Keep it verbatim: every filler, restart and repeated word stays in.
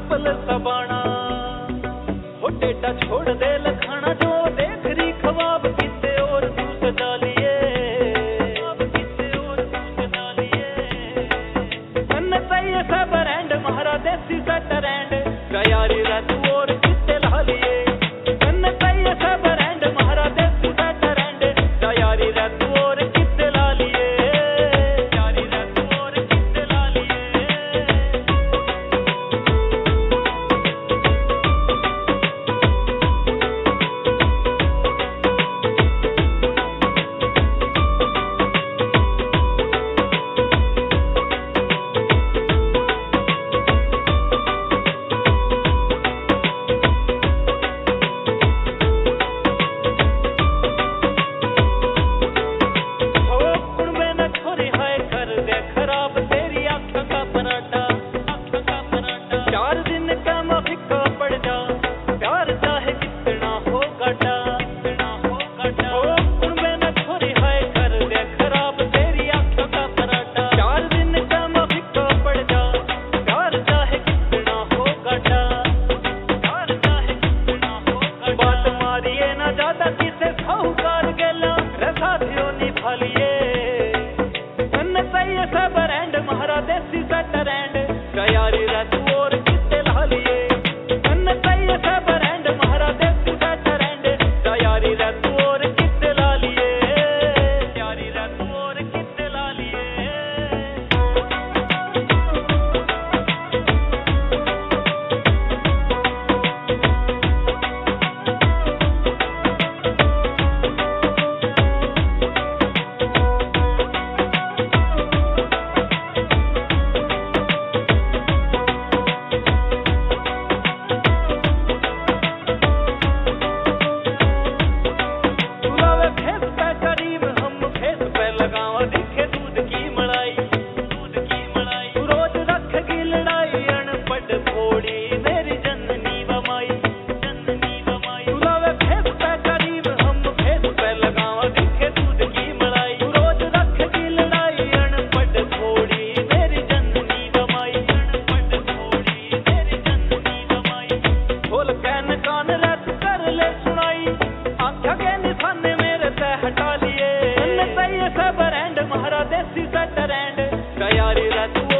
चप्पल सबाना हो टेटा छोड़ दे लखाना जो देख री ख्वाब किसे और तू सजा लिए अब किसे और तू सजा लिए मन चाहिए सब ब्रांड महारा देसी सटर एंड गयारी रात और किसे ला लिए मन चाहिए सब ब्रांड महारा देसी सटर एंड गयारी रात और किसे ला लिए गयारी रात और किसे ला लिए देसी सटर एंड गयारी रात और किसे ला लिए मन चाहिए सब ब्रांड महारा देसी सटर एंड गयारी रात और किसे ला लिए गयारी रात और किसे ला लिए सब ब्रांड महारा देसी सटर एंड गयारी रात